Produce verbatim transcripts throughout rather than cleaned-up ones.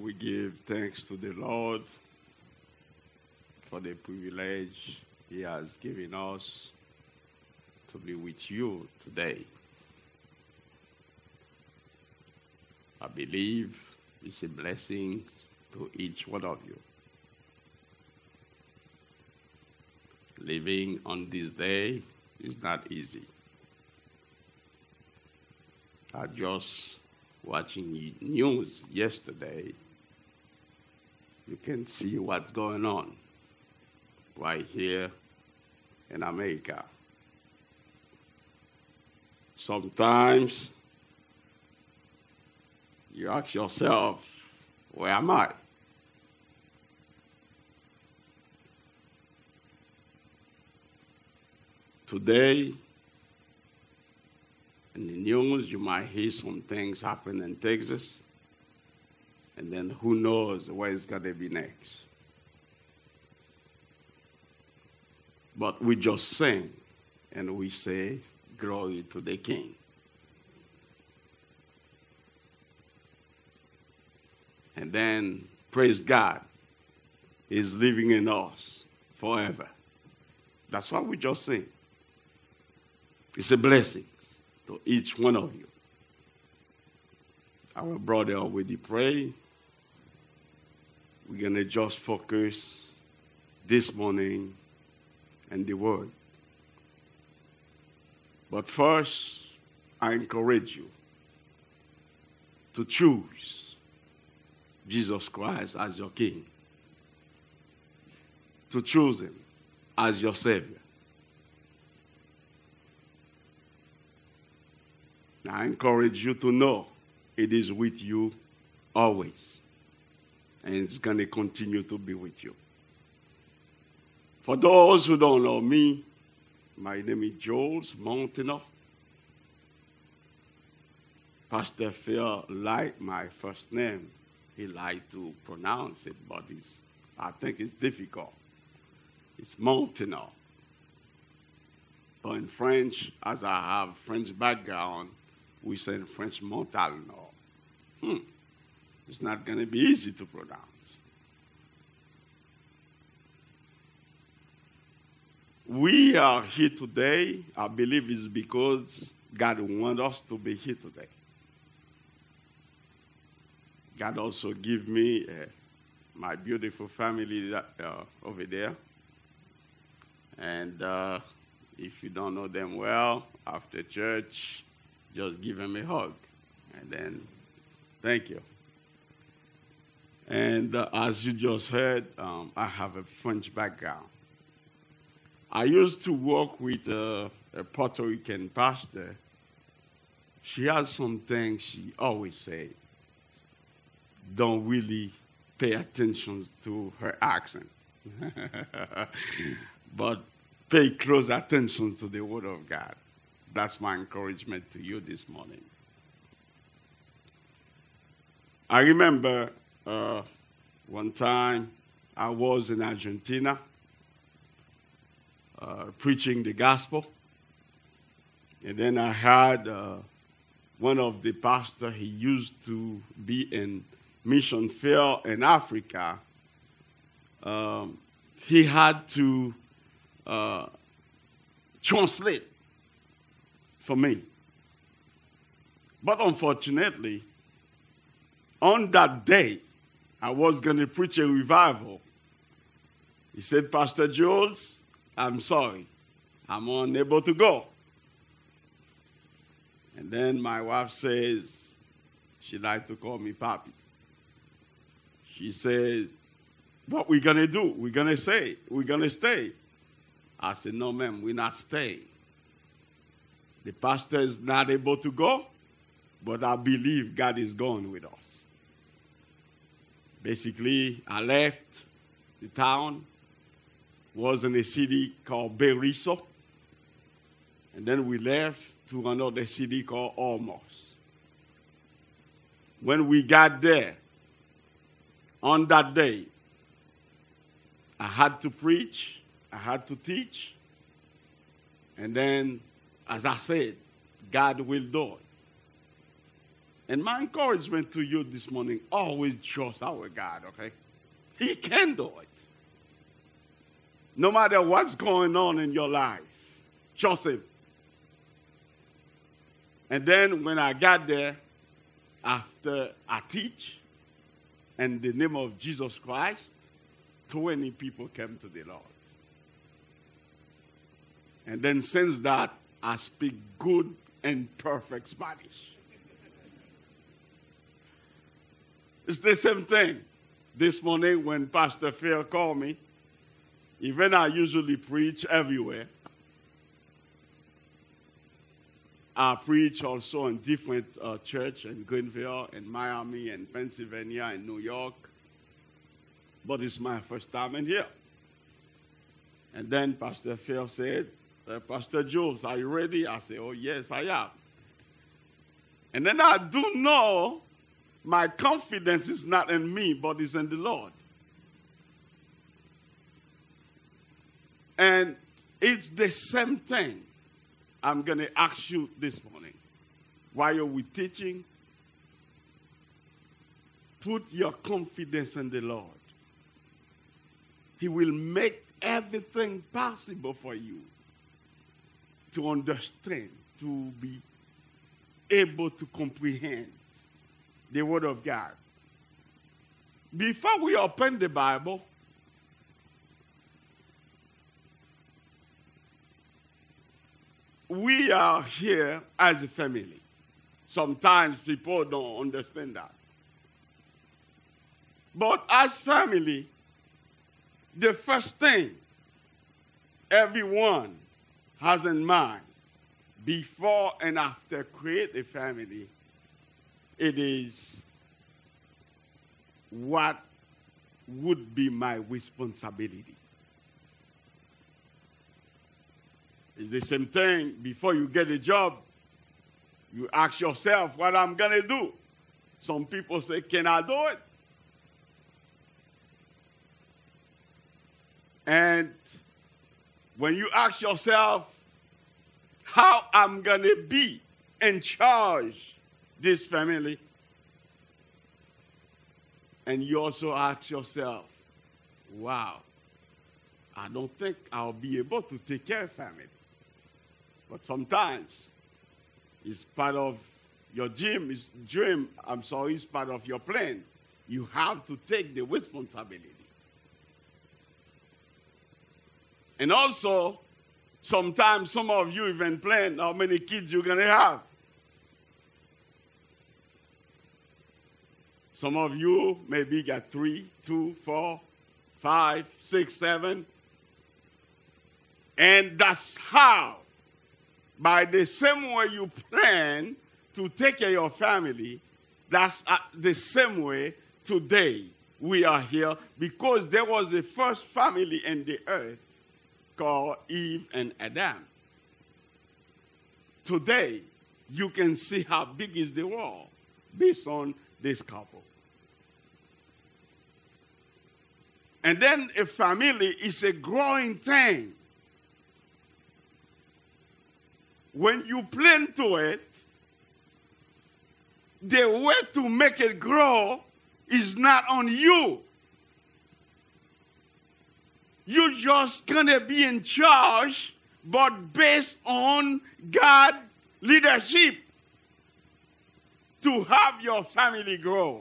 we give thanks to the Lord for the privilege He has given us to be with you today. I believe it's a blessing to each one of you. Living on this day is not easy. I just watching news yesterday. You can see what's going on right here in America. Sometimes you ask yourself, where am I? Today, in the news, you might hear some things happen in Texas, and then who knows where it's going to be next. But we just sing, and we say, glory to the King. And then, praise God, He's living in us forever. That's what we just sing. It's a blessing to each one of you. Our brother already prayed. We're going to just focus this morning on the Word. But first, I encourage you to choose Jesus Christ as your King, to choose Him as your Savior. I encourage you to know it is with you always, and it's going to continue to be with you. For those who don't know me, my name is Jules Montino. Pastor Phil liked my first name. He liked to pronounce it, but it's, I think it's difficult. It's Montino. But in French, as I have French background, we say in French, Montalno. Hmm. It's not going to be easy to pronounce. We are here today, I believe it's because God wants us to be here today. God also gave me uh, my beautiful family that, uh, over there. And uh, if you don't know them well, after church, just give them a hug, and then thank you. And uh, as you just heard, um, I have a French background. I used to work with uh, a Puerto Rican pastor. She has some things she always says. Don't really pay attention to her accent, but pay close attention to the Word of God. That's my encouragement to you this morning. I remember uh, one time I was in Argentina uh, preaching the gospel. And then I had uh, one of the pastors, he used to be in mission field in Africa. Um, he had to uh, translate for me. But unfortunately, on that day, I was going to preach a revival. He said, Pastor Jules, I'm sorry. I'm unable to go. And then my wife says, she likes to call me Papi. She says, what we going to do? We're going to say, we're going to stay. I said, no, ma'am, we're not staying. The pastor is not able to go, but I believe God is going with us. Basically, I left the town, was in a city called Berisso, and then we left to another city called Ormuz. When we got there, on that day, I had to preach, I had to teach, and then, as I said, God will do it. And my encouragement to you this morning, always trust our God, okay? He can do it. No matter what's going on in your life, trust him. And then when I got there, after I teach, in the name of Jesus Christ, twenty people came to the Lord. And then since that, I speak good and perfect Spanish. It's the same thing. This morning when Pastor Phil called me, even I usually preach everywhere, I preach also in different uh, churches in Greenville, in Miami, in Pennsylvania, in New York. But it's my first time in here. And then Pastor Phil said, uh, Pastor Jules, are you ready? I said, oh, yes, I am. And then I do know my confidence is not in me, but it's in the Lord. And it's the same thing I'm going to ask you this morning. While we're teaching, put your confidence in the Lord. He will make everything possible for you to understand, to be able to comprehend the Word of God. Before we open the Bible, we are here as a family. Sometimes people don't understand that. But as family, the first thing everyone has in mind before and after create a family, it is what would be my responsibility. It's the same thing. Before you get a job, you ask yourself what I'm going to do. Some people say, can I do it? And when you ask yourself how I'm going to be in charge this family, and you also ask yourself, wow, I don't think I'll be able to take care of family. But sometimes it's part of your dream, is dream, I'm sorry, it's part of your plan. You have to take the responsibility. And also, sometimes some of you even plan how many kids you're going to have. Some of you maybe got three, two, four, five, six, seven. And that's how, by the same way you plan to take care of your family, that's uh, the same way today we are here, because there was a first family in the earth called Eve and Adam. Today, you can see how big is the world based on this couple. And then a family is a growing thing. When you plan to it, the way to make it grow is not on you. You're just going to be in charge, but based on God's leadership to have your family grow.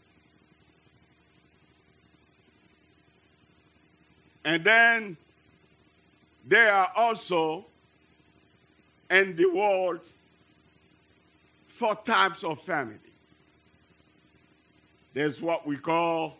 And then there are also in the world four types of family. There's what we call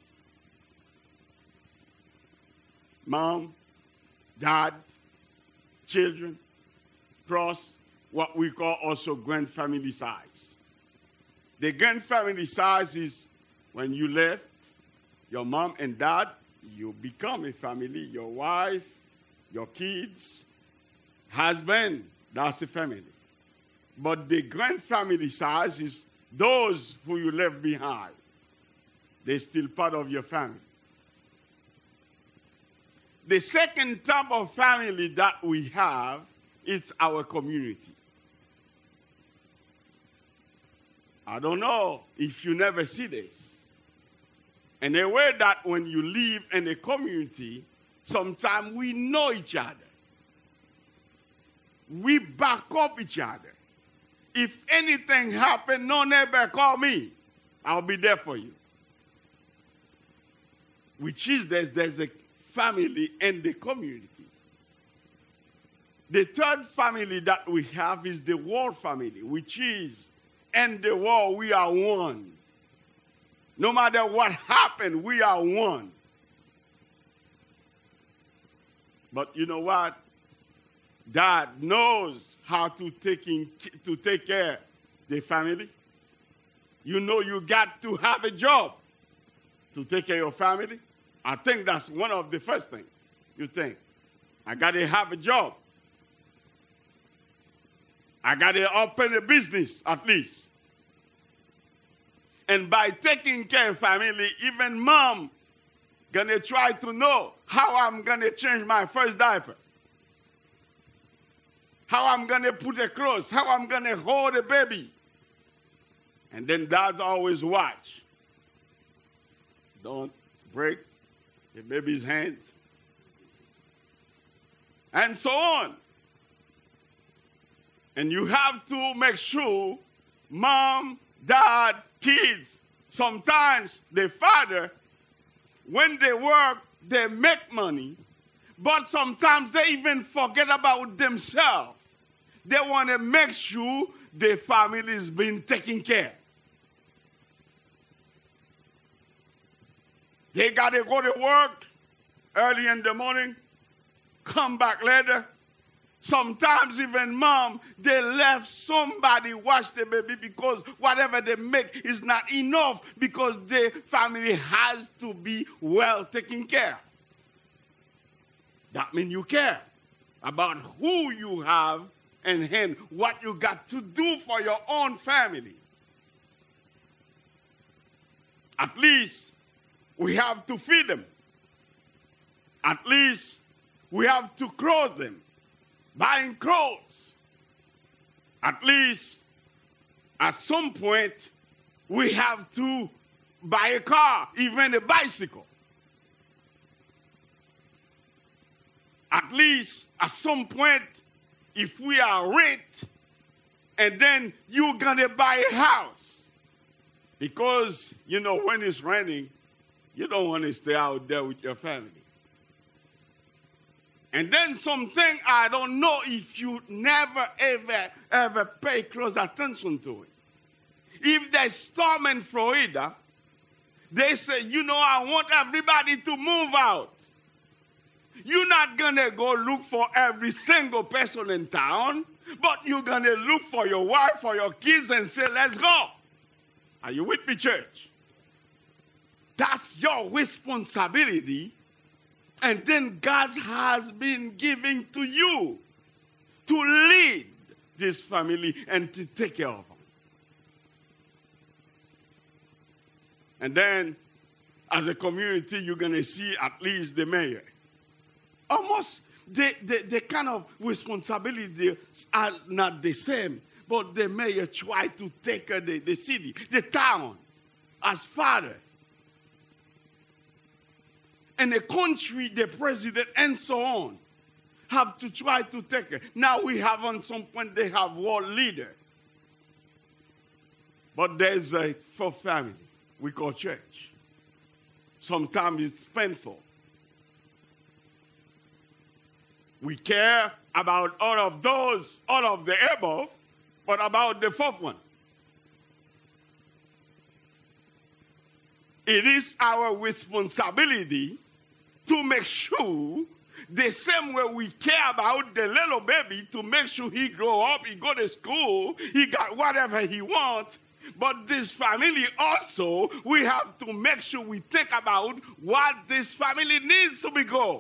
mom, dad, children, plus what we call also grand family size. The grand family size is when you left your mom and dad, you become a family, your wife, your kids, husband, that's a family. But the grand family size is those who you left behind. They're still part of your family. The second type of family that we have is our community. I don't know if you never see this. And a way that when you live in a community, sometimes we know each other. We back up each other. If anything happens, no neighbor call me. I'll be there for you. Which is there's, there's a family in the community. The third family that we have is the world family, which is in the world we are one. No matter what happened, we are one. But you know what? Dad knows how to take, in, to take care of the family. You know you got to have a job to take care of your family. I think that's one of the first things you think. I got to have a job. I got to open a business at least. And by taking care of family, even mom gonna try to know how I'm gonna change my first diaper, how I'm gonna put the clothes, how I'm gonna hold a baby. And then dads always watch. Don't break the baby's hands. And so on. And you have to make sure mom, dad, kids, sometimes the father, when they work, they make money, but sometimes they even forget about themselves. They want to make sure the family is being taken care of. They got to go to work early in the morning, come back later. Sometimes even mom, they left somebody watch the baby because whatever they make is not enough because the family has to be well taken care of. That means you care about who you have and him, what you got to do for your own family. At least we have to feed them. At least we have to clothe them. Buying clothes. At least, at some point, we have to buy a car, even a bicycle. At least, at some point, if we are rich, and then you're going to buy a house. Because, you know, when it's raining, you don't want to stay out there with your family. And then something I don't know if you never, ever, ever pay close attention to it. If there's storm in Florida, they say, you know, I want everybody to move out. You're not going to go look for every single person in town, but you're going to look for your wife or your kids and say, let's go. Are you with me, church? That's your responsibility. And then God has been giving to you to lead this family and to take care of them. And then, as a community, you're going to see at least the mayor. Almost the, the, the kind of responsibilities are not the same, but the mayor tried to take care of the, the city, the town, as father. And the country, the president, and so on, have to try to take it. Now we have on some point, they have world leader. But there's a fourth family we call church. Sometimes it's painful. We care about all of those, all of the above, but about the fourth one. It is our responsibility to make sure the same way we care about the little baby to make sure he grow up, he go to school, he got whatever he wants. But this family also, we have to make sure we think about what this family needs to be go.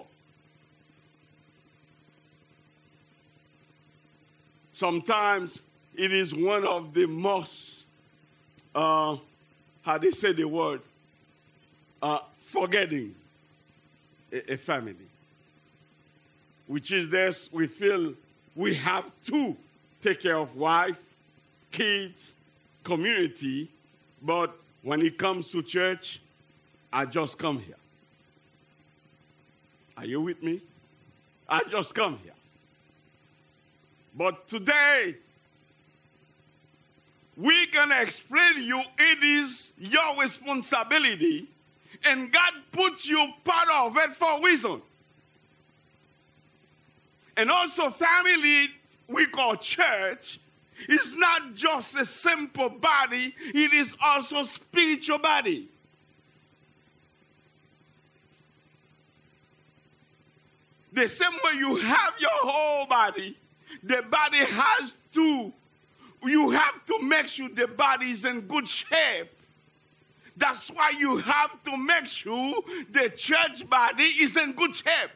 Sometimes it is one of the most, uh, how they say the word, uh, forgetting. A family, which is this, we feel we have to take care of wife, kids, community, but when it comes to church, I just come here. Are you with me? I just come here. But today, we're going to explain to you it is your responsibility, and God put you part of it for a reason. And also, family we call church is not just a simple body, it is also a spiritual body. The same way you have your whole body, the body has to, you have to make sure the body is in good shape. That's why you have to make sure the church body is in good shape.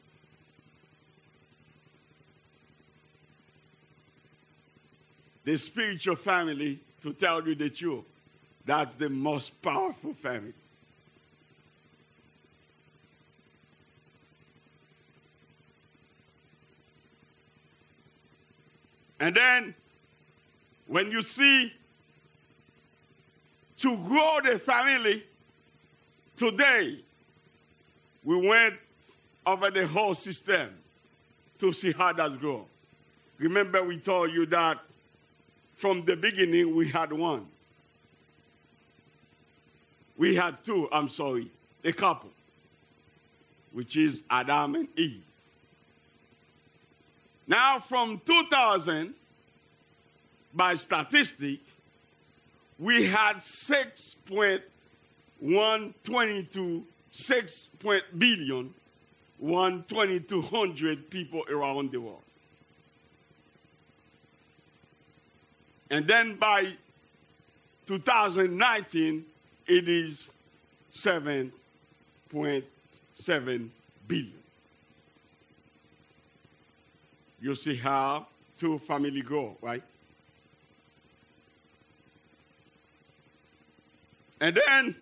The spiritual family, to tell you the truth, that's the most powerful family. And then, when you see to grow the family, today, we went over the whole system to see how that's grown. Remember we told you that from the beginning we had one. We had two, I'm sorry, a couple, which is Adam and Eve. Now, from two thousand, by statistic, we had six point one two two, six billion, one twenty-two hundred people around the world. And then by two thousand nineteen, it is seven point seven billion. You see how two family grow, right? And then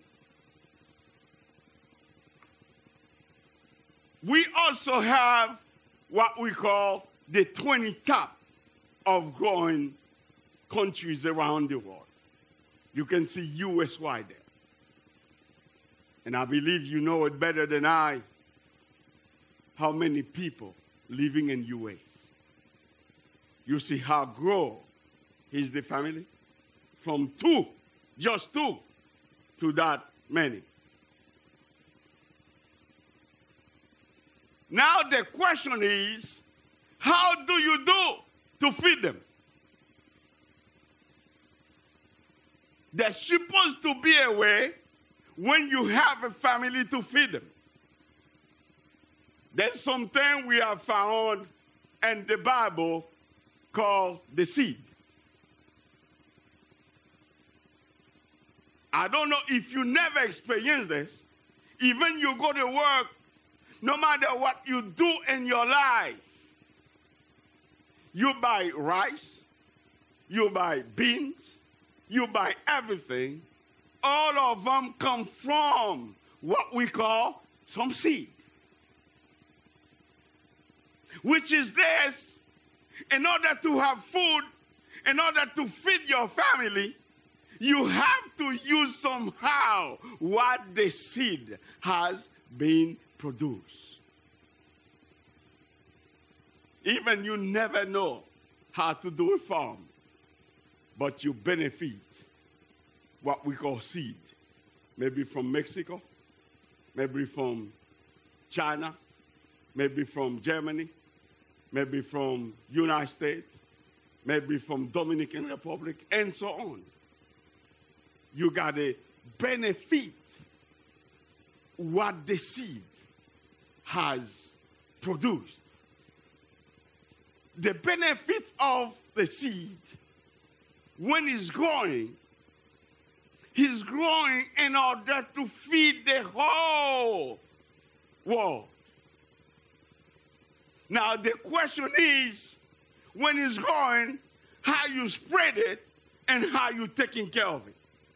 we also have what we call the twenty top of growing countries around the world. You can see U S Y there. And I believe you know it better than I, how many people living in U S. You see how grow is the family? From two, just two, to that many. Now the question is, how do you do to feed them? There's supposed to be a way when you have a family to feed them. There's something we have found in the Bible called the seed. I don't know if you never experienced this. Even you go to work, no matter what you do in your life, you buy rice, you buy beans, you buy everything. All of them come from what we call some seed, which is this. In order to have food, in order to feed your family, you have to use somehow what the seed has been produced. Even you never know how to do a farm, but you benefit what we call seed. Maybe from Mexico, maybe from China, maybe from Germany, maybe from United States, maybe from Dominican Republic, and so on. You got to benefit what the seed has produced. The benefit of the seed, when it's growing, it's growing in order to feed the whole world. Now, the question is, when it's growing, how you spread it and how you taking care of it.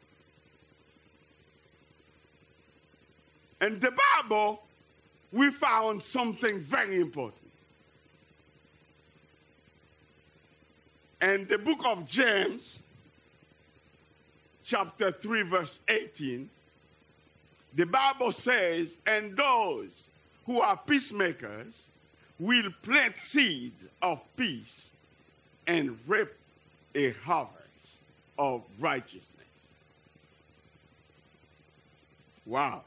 In the Bible, we found something very important. In the book of James, chapter three, verse eighteen, the Bible says, and those who are peacemakers will plant seeds of peace and reap a harvest of righteousness. Wow.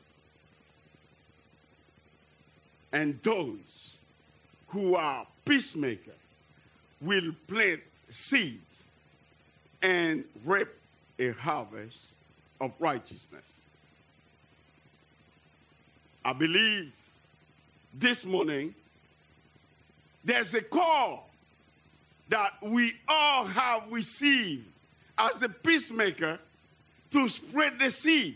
And those who are peacemakers will plant seeds and reap a harvest of righteousness. I believe this morning there's a call that we all have received as a peacemaker to spread the seed.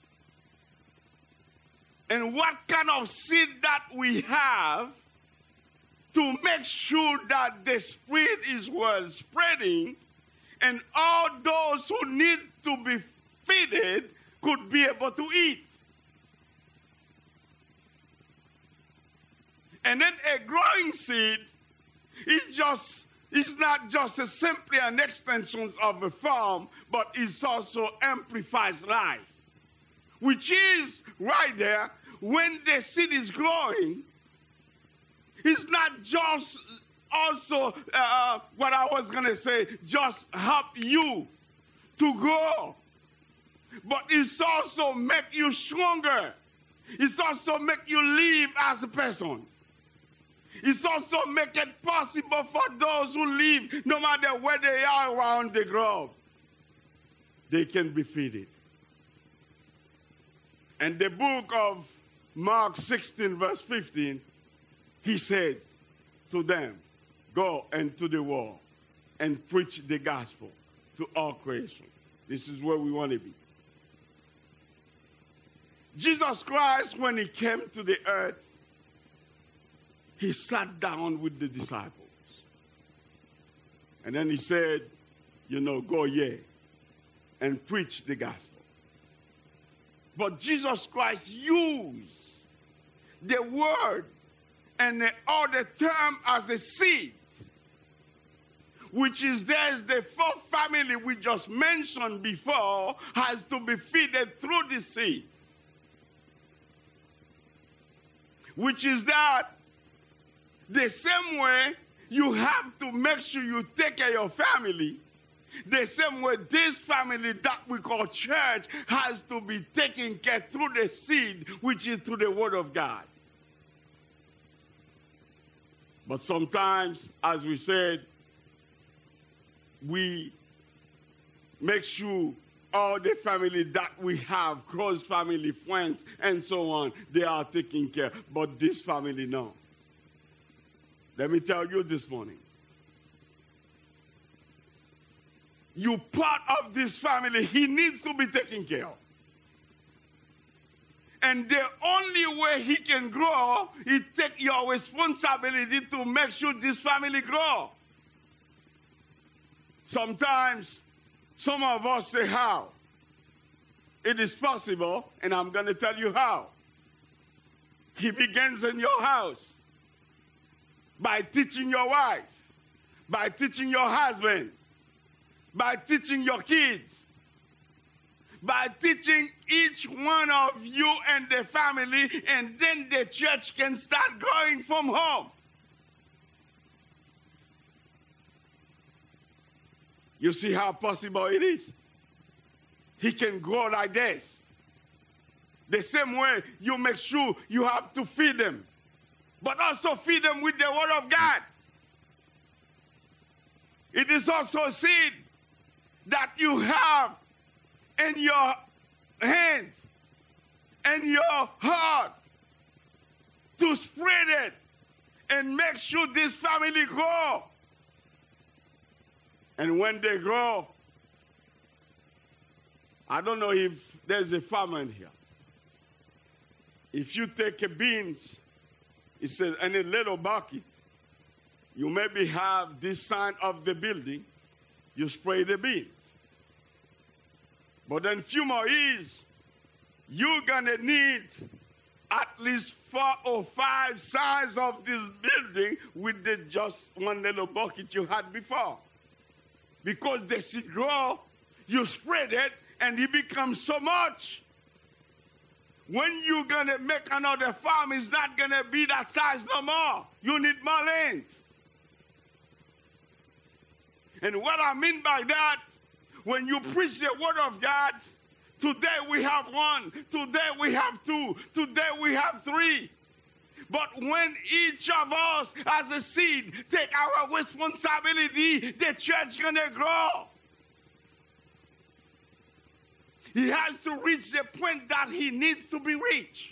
And what kind of seed that we have to make sure that the seed is well spreading and all those who need to be fed could be able to eat. And then a growing seed is just it's not just a simply an extension of a farm, but it also amplifies life. Which is right there, when the seed is growing, it's not just also uh, what I was going to say, just help you to grow, but it's also make you stronger. It's also make you live as a person. It's also make it possible for those who live, no matter where they are around the globe, they can be fed. And the book of Mark sixteen, verse fifteen, he said to them, go into the world and preach the gospel to all creation. This is where we want to be. Jesus Christ, when he came to the earth, he sat down with the disciples. And then he said, you know, go ye and preach the gospel. But Jesus Christ used the word and the other term as a seed, which is there's the fourth family we just mentioned before has to be fed through the seed. Which is that the same way you have to make sure you take care of your family, the same way this family that we call church has to be taken care through the seed, which is through the word of God. But sometimes, as we said, we make sure all the family that we have, close family, friends, and so on, they are taken care. But this family, no. Let me tell you this morning. You part of this family, he needs to be taken care of. And the only way he can grow is take your responsibility to make sure this family grow. Sometimes, some of us say how. It is possible, and I'm going to tell you how. He begins in your house. By teaching your wife, by teaching your husband, by teaching your kids, by teaching each one of you and the family, and then the church can start growing from home. You see how possible it is? He can grow like this. The same way you make sure you have to feed them, but also feed them with the word of God. It is also a seed that you have in your hands and your heart to spread it and make sure this family grow. And when they grow, I don't know if there's a farmer in here. If you take a beans, it says, in a little bucket, you maybe have this sign of the building, you spray the beans. But then few more years, you're gonna need at least four or five sides of this building with the just one little bucket you had before. Because the seed grow, You spread it, and it becomes so much. When you're going to make another farm, it's not going to be that size no more. You need more land. And what I mean by that, when you preach the word of God, today we have one, today we have two, today we have three. But when each of us as a seed take our responsibility, the church is going to grow. He has to reach the point that he needs to be reached.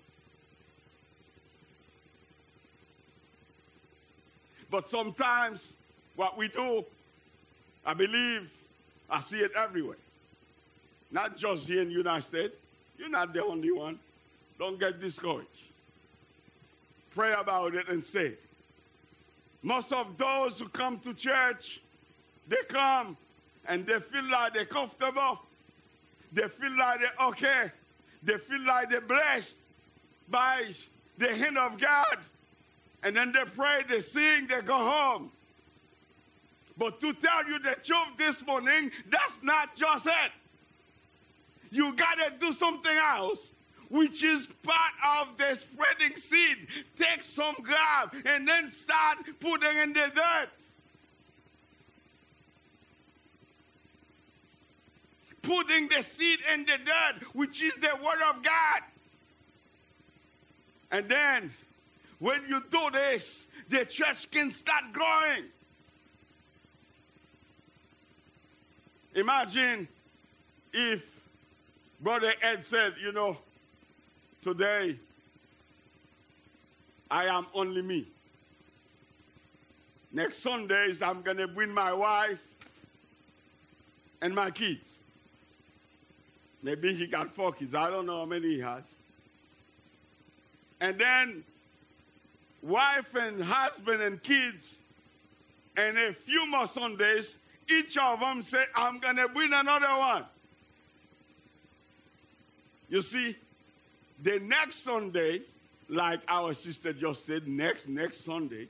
But sometimes what we do, I believe, I see it everywhere. Not just here in the United States. You're not the only one. Don't get discouraged. Pray about it and say it. Most of those who come to church, they come and they feel like they're comfortable. They feel like they're okay. They feel like they're blessed by the hand of God. And then they pray, they sing, they go home. But to tell you the truth this morning, that's not just it. You got to do something else, which is part of the spreading seed. Take some grab and then start putting in the dirt. Putting the seed in the dirt, which is the word of God. And then, when you do this, the church can start growing. Imagine if Brother Ed said, you know, today I am only me. Next Sundays, I'm going to bring my wife and my kids. Maybe he got four kids. I don't know how many he has. And then wife and husband and kids, and a few more Sundays, each of them say, I'm going to bring another one. You see, the next Sunday, like our sister just said, next, next Sunday,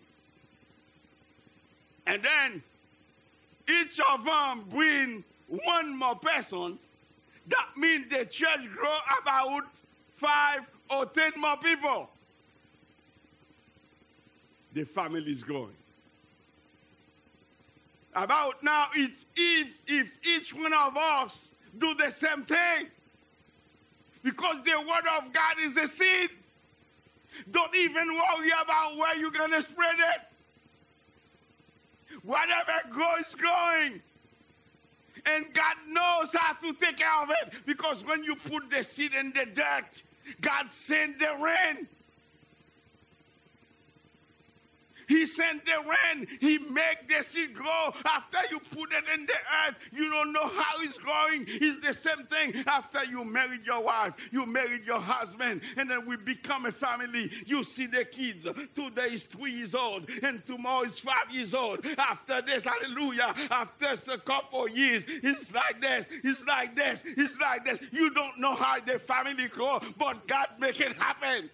and then each of them bring one more person, that means the church grow about five or ten more people. The family is growing. About now, it's if, if each one of us do the same thing. Because the word of God is a seed. Don't even worry about where you're going to spread it. Whatever grows, growing. And God knows how to take care of it. Because when you put the seed in the dirt, God sends the rain. He sent the rain. He make the seed grow. After you put it in the earth, you don't know how it's growing. It's the same thing after you married your wife, you married your husband, and then we become a family. You see the kids. Today is three years old, and tomorrow is five years old. After this, hallelujah, after a couple of years, it's like this, it's like this, it's like this. You don't know how the family grow, but God make it happen.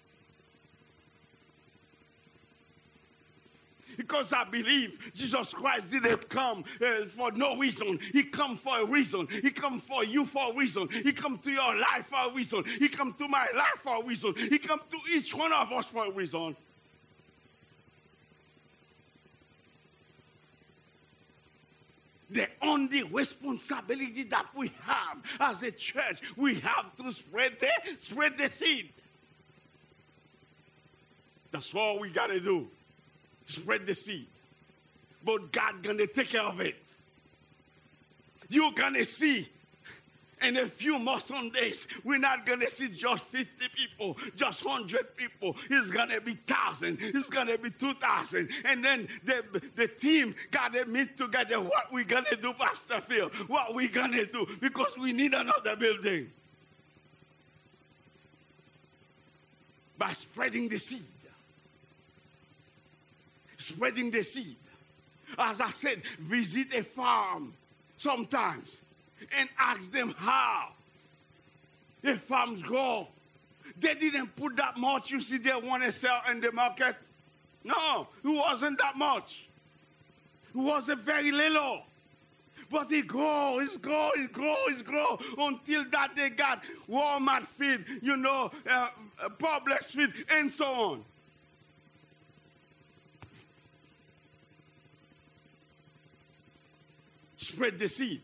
Because I believe Jesus Christ didn't come uh, for no reason. He come for a reason. He come for you for a reason. He come to your life for a reason. He come to my life for a reason. He come to each one of us for a reason. The only responsibility that we have as a church, we have to spread the, spread the seed. That's all we got to do. Spread the seed. But God gonna take care of it. You're gonna see in a few more Sundays, we're not gonna see just fifty people, just one hundred people. It's gonna be thousand. It's gonna be two thousand. And then the, the team gotta meet together. What we gonna do, Pastor Phil? What we gonna do? Because we need another building. By spreading the seed. Spreading the seed. As I said, visit a farm sometimes and ask them how the farms grow. They didn't put that much, you see, they want to sell in the market. No, it wasn't that much. It wasn't very little. But it grow, it's grow, it grow, it grow until that they got Walmart feed, you know, uh, uh, Publix feed, and so on. Spread the seed.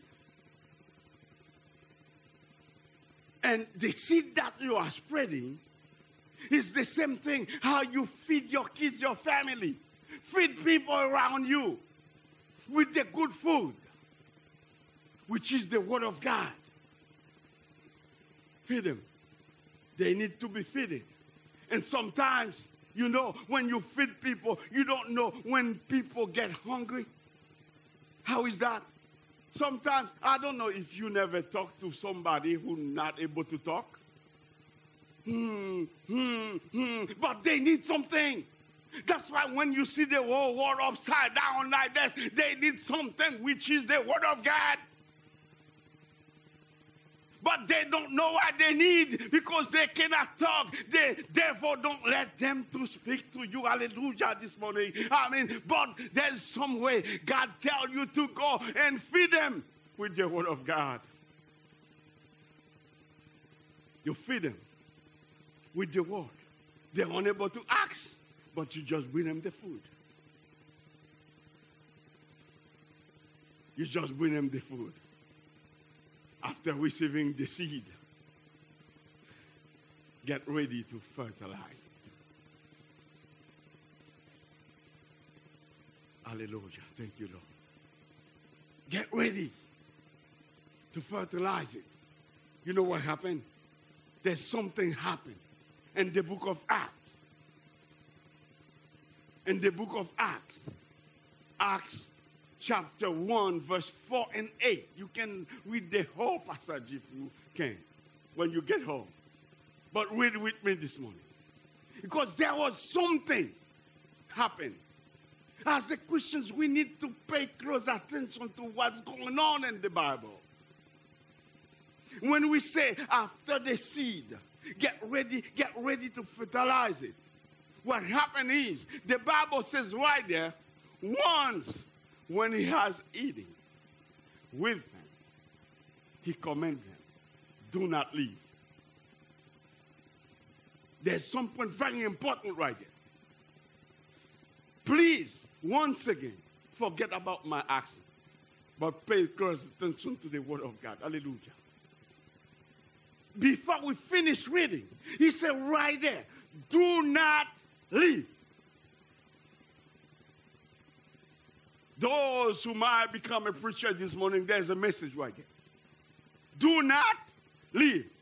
And the seed that you are spreading is the same thing how you feed your kids, your family. Feed people around you with the good food, which is the Word of God. Feed them. They need to be fed. And sometimes, you know, when you feed people, you don't know when people get hungry. How is that? Sometimes, I don't know if you never talk to somebody who's not able to talk. Hmm, hmm, hmm. But they need something. That's why when you see the whole world upside down like this, they need something, which is the Word of God. But they don't know what they need because they cannot talk. They therefore don't let them to speak to you. Hallelujah this morning. I mean, but there's some way God tell you to go and feed them with the Word of God. You feed them with the Word. They're unable to ask, but you just bring them the food. You just bring them the food. After receiving the seed, get ready to fertilize it. Hallelujah. Thank you, Lord. Get ready to fertilize it. You know what happened? There's something happened in the book of Acts. In the book of Acts. Acts chapter one, verse four and eight. You can read the whole passage if you can, when you get home. But read with me this morning. Because there was something happened. As a Christians, we need to pay close attention to what's going on in the Bible. When we say after the seed, get ready, get ready to fertilize it. What happened is, the Bible says right there, once when he has eaten with them, he commanded them, do not leave. There's something very important right there. Please, once again, forget about my accent, but pay close attention to the Word of God. Hallelujah. Before we finish reading, he said right there, do not leave. Those who might become a preacher this morning, there's a message right there. Do not leave.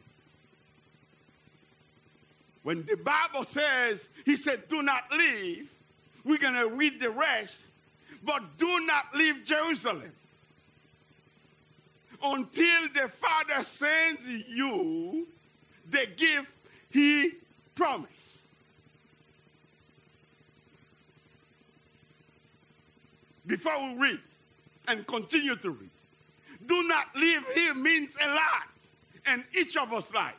When the Bible says, he said, do not leave, we're going to read the rest, but do not leave Jerusalem until the Father sends you the gift he promised. Before we read and continue to read, do not leave here means a lot in each of us life.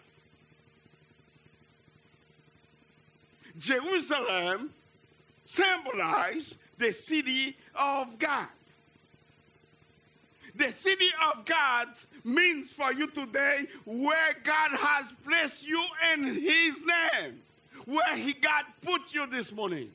Jerusalem symbolizes the city of God. The city of God means for you today where God has placed you in his name, where he God put you this morning.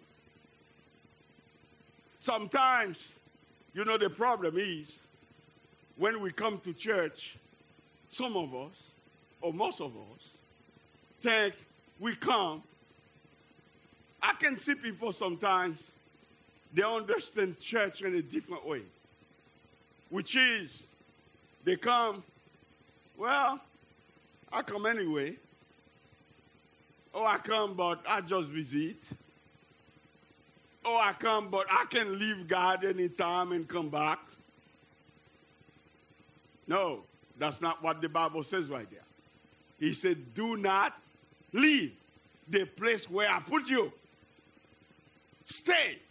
Sometimes, you know, the problem is when we come to church, some of us, or most of us, think we come. I can see people sometimes, they understand church in a different way, which is they come, well, I come anyway. Or I come, but I just visit. Oh, I come, but I can leave God anytime and come back. No, that's not what the Bible says right there. He said, do not leave the place where I put you. Stay.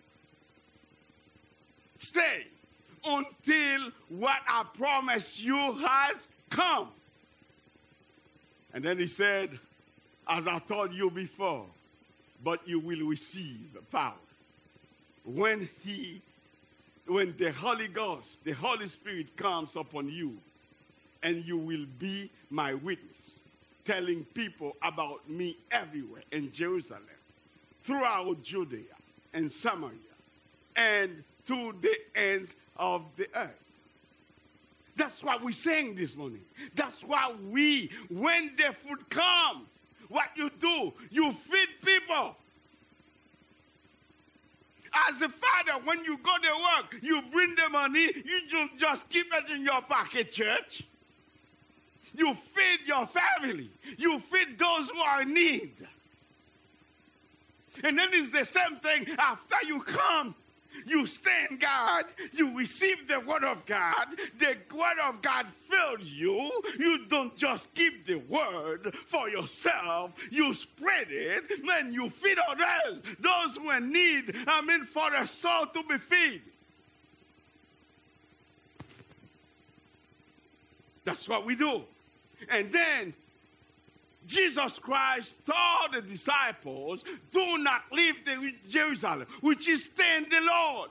Stay until what I promised you has come. And then he said, as I told you before, but you will receive power when he when the Holy Ghost, the Holy Spirit comes upon you, and you will be my witness, telling people about me everywhere in Jerusalem, throughout Judea and Samaria, and to the ends of the earth. That's what we're saying this morning. That's why we, when the food comes, what you do, you feed people. As a father, when you go to work, you bring the money, you don't just keep it in your pocket, church. You feed your family. You feed those who are in need. And then it's the same thing after you come. You stay in God, you receive the word of God, the word of God fills you. You don't just keep the word for yourself, you spread it, then you feed others, those who are in need, I mean for the soul to be fed. That's what we do. And then Jesus Christ told the disciples, do not leave the Jerusalem, which is stay in the Lord.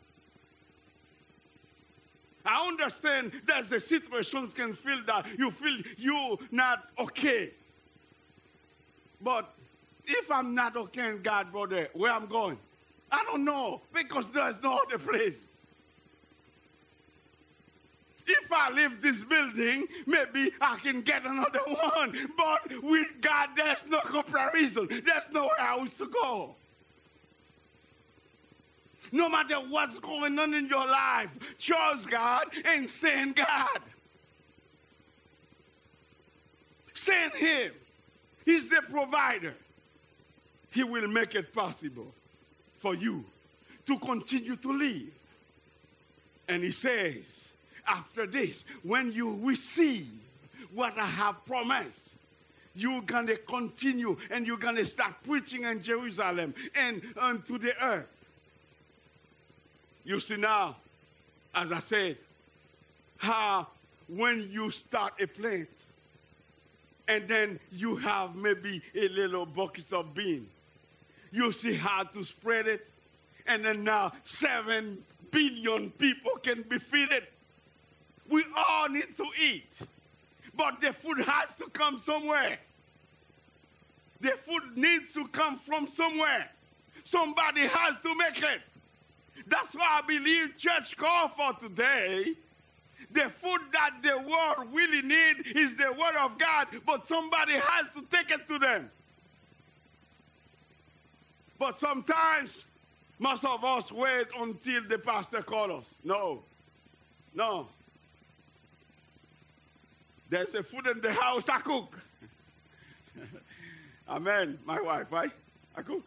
I understand that the situations can feel that you feel you not okay. But if I'm not okay in God, brother, where I'm going? I don't know, because there's no other place. If I leave this building, maybe I can get another one. But with God, there's no comparison. There's nowhere else to go. No matter what's going on in your life, trust God and stay in God. Stay in Him. He's the provider. He will make it possible for you to continue to live. And He says, after this, when you receive what I have promised, you're going to continue and you're going to start preaching in Jerusalem and unto the earth. You see now, as I said, how when you start a plant and then you have maybe a little bucket of bean, you see how to spread it, and then now seven billion people can be fed. We all need to eat, but the food has to come somewhere. The food needs to come from somewhere. Somebody has to make it. That's why I believe church call for today, the food that the world really needs is the word of God, but somebody has to take it to them. But sometimes, most of us wait until the pastor calls us. No, no. There's a food in the house, I cook. Amen, my wife, right? I cook.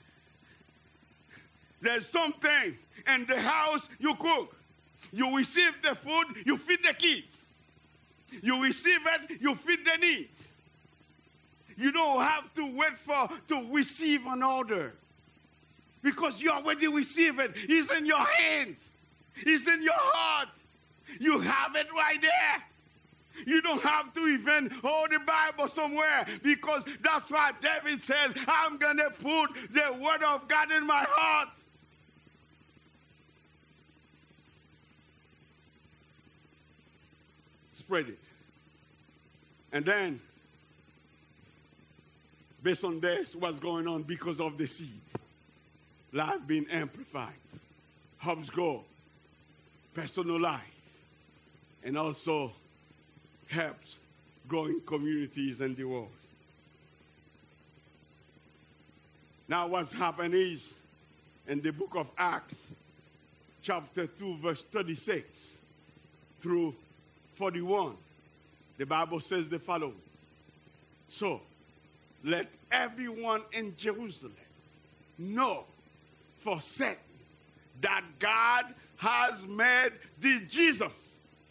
There's something in the house, you cook. You receive the food, you feed the kids. You receive it, you feed the needs. You don't have to wait for to receive an order, because you already receive it. It's in your hand. It's in your heart. You have it right there. You don't have to even hold the Bible somewhere, because that's why David says, I'm going to put the word of God in my heart. Spread it. And then, based on this, what's going on because of the seed? Life being amplified. Helps grow. Personal life. And also helps growing communities in the world. Now what's happened is, in the book of Acts, chapter two, verse thirty-six through forty-one, the Bible says the following. So, let everyone in Jerusalem know for certain that God has made this Jesus,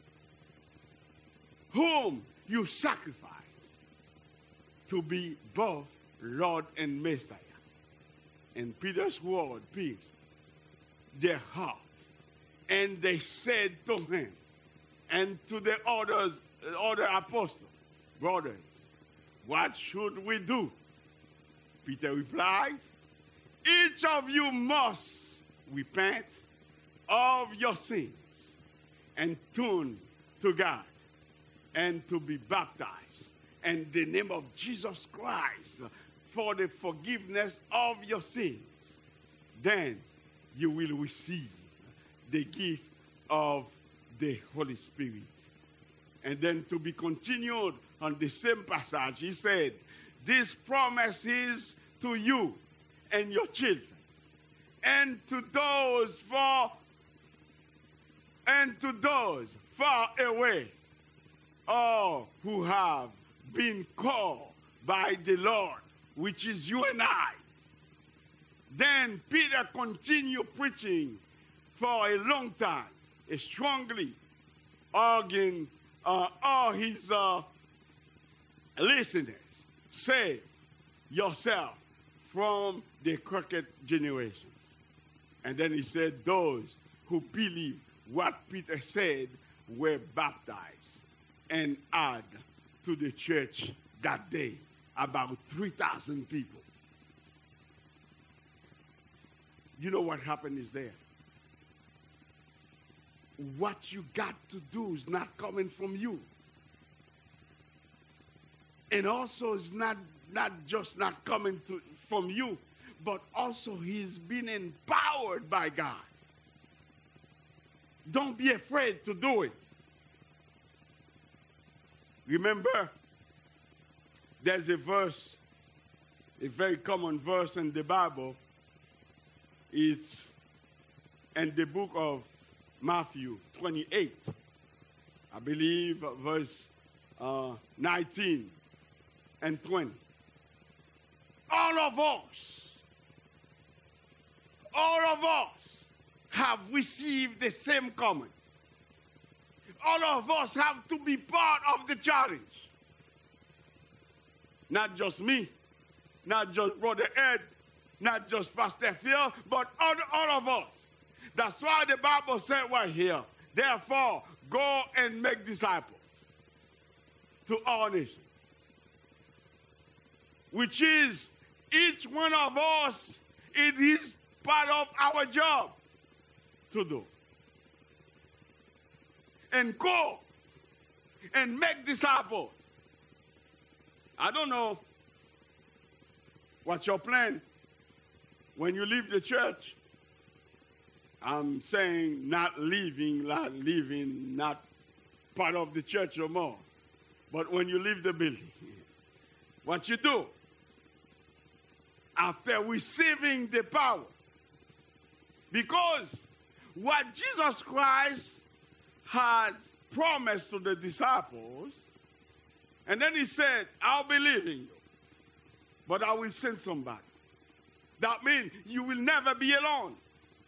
whom you sacrificed, to be both Lord and Messiah. And Peter's word pierced their heart. And they said to him and to the others, other apostles, brothers, what should we do? Peter replied, each of you must repent of your sins and turn to God and to be baptized in the name of Jesus Christ for the forgiveness of your sins, then you will receive the gift of the Holy Spirit. And then to be continued on the same passage, he said, this promise is to you and your children, and to those far and to those far away, all who have been called by the Lord, which is you and I. Then Peter continued preaching for a long time, strongly urging uh, all his uh, listeners, save yourself from the crooked generations. And then he said, those who believe what Peter said were baptized and add to the church that day about three thousand people. You know what happened is there. What you got to do is not coming from you. And also it's not, not just not coming to, from you, but also he's been empowered by God. Don't be afraid to do it. Remember, there's a verse, a very common verse in the Bible. It's in the book of Matthew twenty-eight, I believe, verse uh, nineteen and twenty. All of us, all of us have received the same comment. All of us have to be part of the challenge. Not just me, not just Brother Ed, not just Pastor Phil, but all, all of us. That's why the Bible said right here, therefore, go and make disciples to all nations. Which is, each one of us, it is part of our job to do. And go and make disciples. I don't know what's your plan when you leave the church. I'm saying not leaving, not leaving, not part of the church no more. But when you leave the building, what you do after receiving the power. Because what Jesus Christ had promised to the disciples, and then he said, I'll believe in you, but I will send somebody. That means you will never be alone.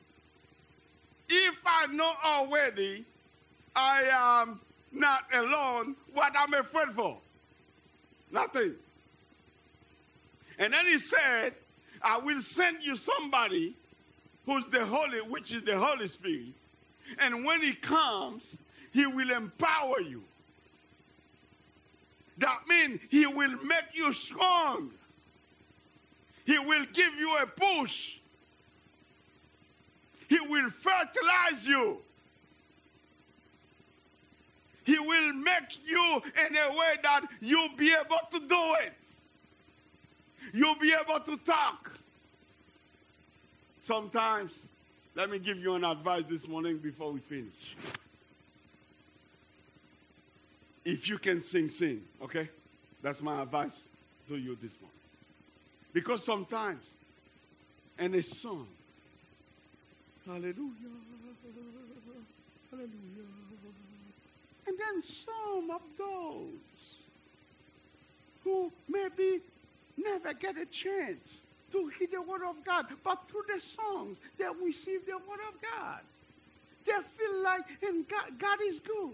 If I know already I am not alone, what am I afraid for? Nothing. And then he said, I will send you somebody who's the Holy, which is the Holy Spirit. And when he comes, he will empower you. That means he will make you strong. He will give you a push. He will fertilize you. He will make you in a way that you'll be able to do it. You'll be able to talk. Sometimes, let me give you an advice this morning before we finish. If you can sing, sing, okay? That's my advice to you this morning. Because sometimes, in a song, hallelujah, hallelujah, and then some of those who maybe never get a chance to hear the word of God, but through the songs, they receive the word of God. They feel like and God, God is good.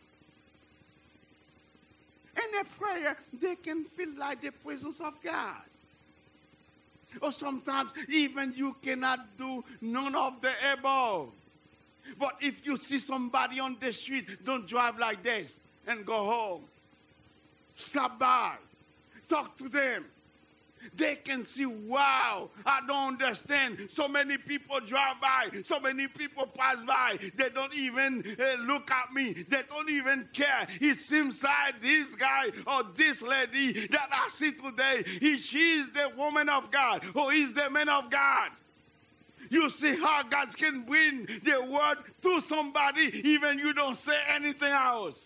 In a prayer, they can feel like the presence of God. Or sometimes even you cannot do none of the above. But if you see somebody on the street, don't drive like this and go home. Stop by. Talk to them. They can see, wow, I don't understand. So many people drive by. So many people pass by. They don't even uh, look at me. They don't even care. It seems like this guy or this lady that I see today, he, she is the woman of God or is the man of God. You see how God can bring the word to somebody even you don't say anything else.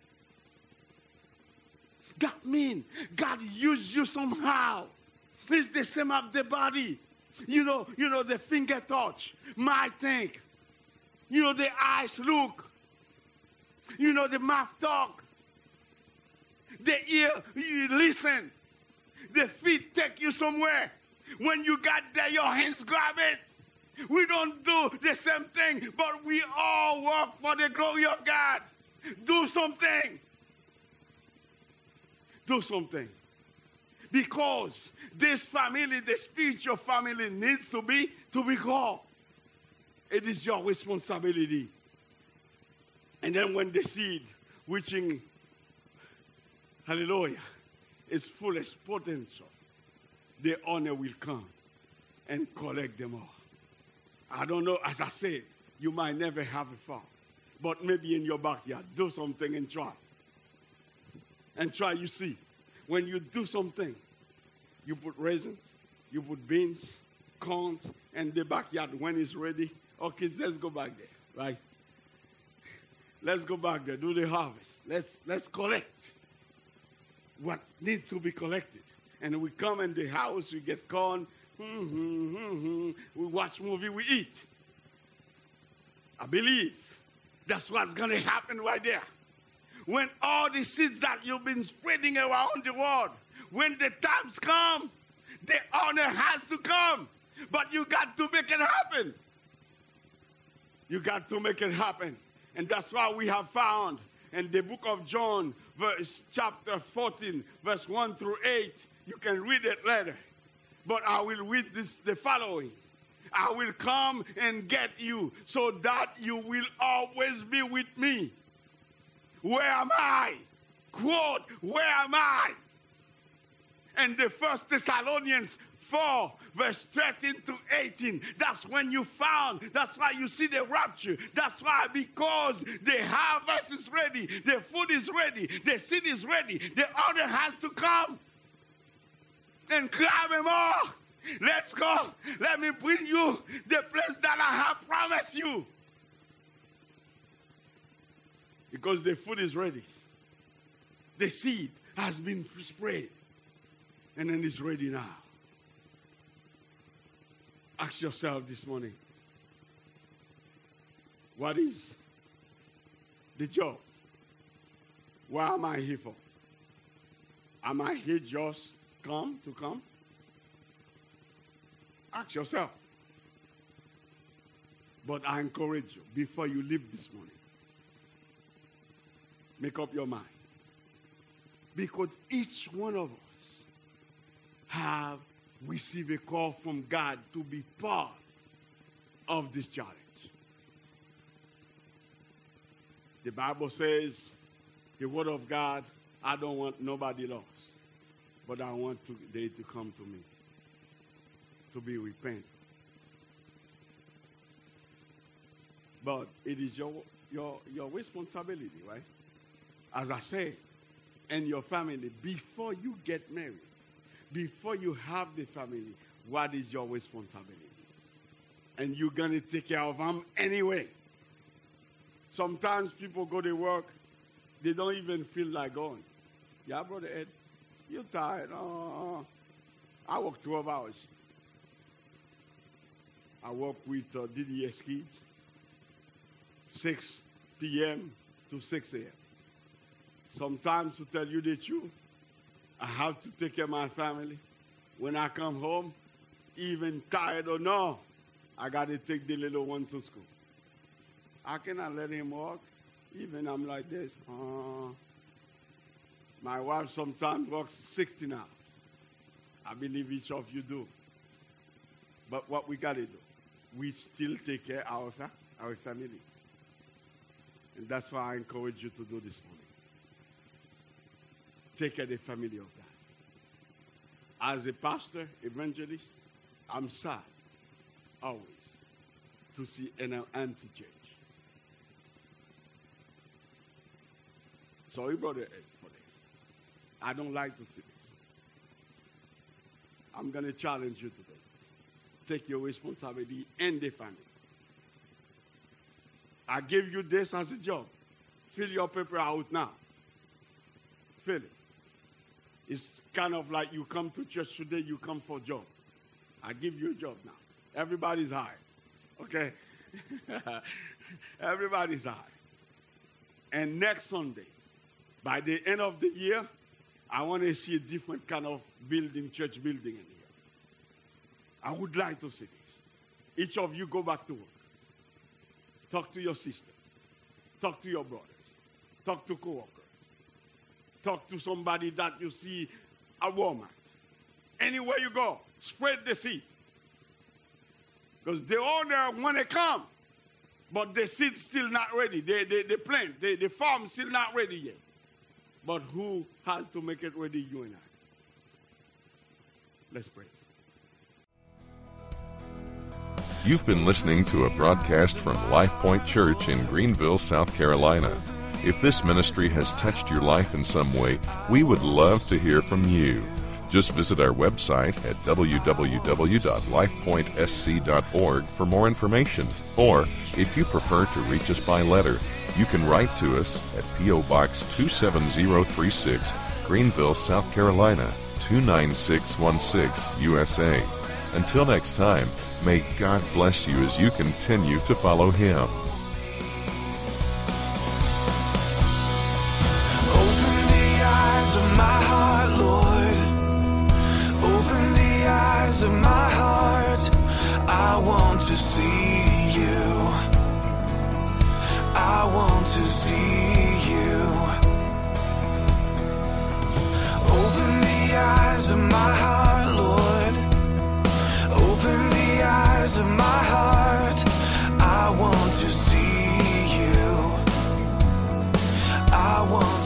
That means God used you somehow. It's the same of the body. You know, you know, the finger touch, my think. You know, the eyes look. You know, the mouth talk. The ear, you listen. The feet take you somewhere. When you got there, your hands grab it. We don't do the same thing, but we all work for the glory of God. Do something. Do something. Because this family, the spiritual family, needs to be to be called. It is your responsibility. And then when the seed reaching, hallelujah, its fullest potential, the honor will come and collect them all. I don't know, as I said, you might never have a farm, but maybe in your backyard, do something and try. And try, you see. When you do something, you put raisin, you put beans, corns, and the backyard, when it's ready, okay, let's go back there, right? Let's go back there, do the harvest. Let's, let's collect what needs to be collected. And we come in the house, we get corn, mm-hmm, mm-hmm, we watch movie, we eat. I believe that's what's going to happen right there. When all the seeds that you've been spreading around the world, when the times come, the honor has to come. But you got to make it happen. You got to make it happen. And that's why we have found in the book of John, verse chapter fourteen, verse one through eight, you can read it later. But I will read this the following. I will come and get you so that you will always be with me. Where am I? Quote, where am I? And the First Thessalonians four, verse thirteen to eighteen, that's when you found, that's why you see the rapture. That's why, because the harvest is ready, the food is ready, the seed is ready, the order has to come. And grab them all. Let's go. Let me bring you the place that I have promised you. Because the food is ready. The seed has been spread. And then it's ready now. Ask yourself this morning, what is the job? Why am I here for? Am I here just come to come? Ask yourself. But I encourage you, before you leave this morning, make up your mind. Because each one of us have received a call from God to be part of this challenge. The Bible says, the word of God, I don't want nobody lost, but I want to, they to come to me, to be repentant. But it is your, your, your responsibility, right? As I say, and your family, before you get married, before you have the family, what is your responsibility? And you're going to take care of them anyway. Sometimes people go to work, they don't even feel like going. Yeah, Brother Ed, you're tired. Oh, I work twelve hours. I work with uh, D D S kids, six p.m. to six a.m. Sometimes, to tell you the truth, I have to take care of my family. When I come home, even tired or no, I got to take the little one to school. I cannot let him walk. Even I'm like this. Uh, my wife sometimes works sixteen hours. I believe each of you do. But what we got to do, we still take care of our, our family. And that's why I encourage you to do this morning. Take care of the family of God. as a pastor, evangelist, I'm sad, always, to see an empty church. Sorry, Brother Ed, for this. I don't like to see this. I'm going to challenge you today. Take your responsibility in the family. I give you this as a job. Fill your paper out now. Fill it. It's kind of like you come to church today, you come for a job. I give you a job now. Everybody's hired. Okay? Everybody's hired. And next Sunday, by the end of the year, I want to see a different kind of building, church building in here. I would like to see this. Each of you go back to work. Talk to your sister. Talk to your brothers. Talk to coworkers. Talk to somebody that you see at Walmart. Anywhere you go, spread the seed. Because the owner want to come, but the seed's still not ready. The, the, the plant, the, the farm still not ready yet. But who has to make it ready? You and I. Let's pray. You've been listening to a broadcast from Life Point Church in Greenville, South Carolina. If this ministry has touched your life in some way, we would love to hear from you. Just visit our website at w w w dot life point s c dot org for more information. Or, if you prefer to reach us by letter, you can write to us at P O Box two seven zero three six, Greenville, South Carolina, two nine six one six, U S A. Until next time, may God bless you as you continue to follow Him. Open the eyes of my heart, Lord. Open the eyes of my heart. I want to see you. I want to see you. Open the eyes of my heart, Lord. Open the eyes of my heart. I want to see you. I want